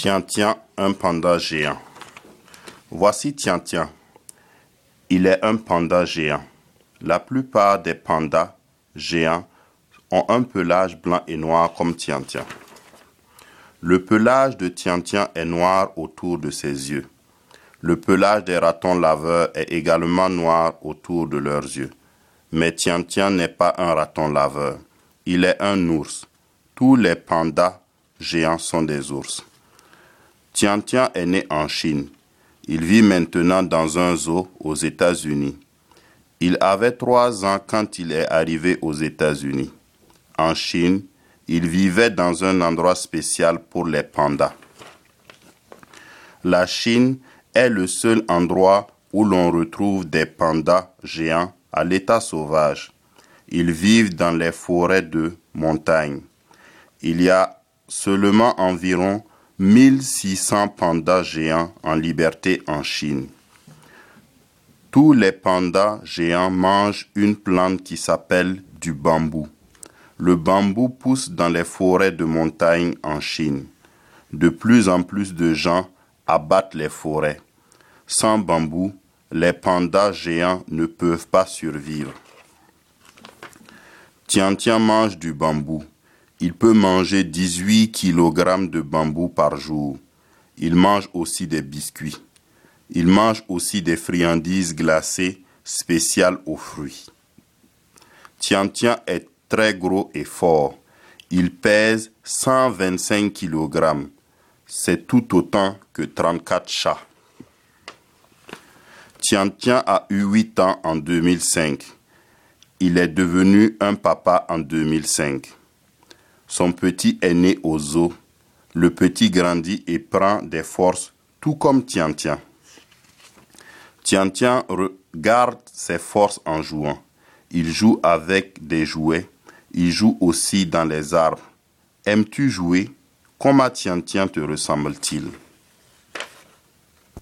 Tiens, tiens, un panda géant. Voici Tiens, tiens. Il est un panda géant. La plupart des pandas géants ont un pelage blanc et noir comme Tiens, tiens. Le pelage de Tiens, tiens est noir autour de ses yeux. Le pelage des ratons laveurs est également noir autour de leurs yeux. Mais Tiens, tiens n'est pas un raton laveur. Il est un ours. Tous les pandas géants sont des ours. Tiens, tiens est né en Chine. Il vit maintenant dans un zoo aux États-Unis. Il avait 3 ans quand il est arrivé aux États-Unis. En Chine, il vivait dans un endroit spécial pour les pandas. La Chine est le seul endroit où l'on retrouve des pandas géants à l'état sauvage. Ils vivent dans les forêts de montagne. Il y a seulement environ 1600 pandas géants en liberté en Chine. Tous les pandas géants mangent une plante qui s'appelle du bambou. Le bambou pousse dans les forêts de montagne en Chine. De plus en plus de gens abattent les forêts. Sans bambou, les pandas géants ne peuvent pas survivre. Tiens, tiens mange du bambou. Il peut manger 18 kg de bambou par jour. Il mange aussi des biscuits. Il mange aussi des friandises glacées spéciales aux fruits. Tiens, tiens est très gros et fort. Il pèse 125 kg. C'est tout autant que 34 chats. Tiens, tiens a eu 8 ans en 2005. Il est devenu un papa en 2005. Son petit est né au zoo. Le petit grandit et prend des forces, tout comme Tiens, tiens. Tiens, tiens regarde ses forces en jouant. Il joue avec des jouets. Il joue aussi dans les arbres. Aimes-tu jouer? Comment Tiens, tiens te ressemble-t-il?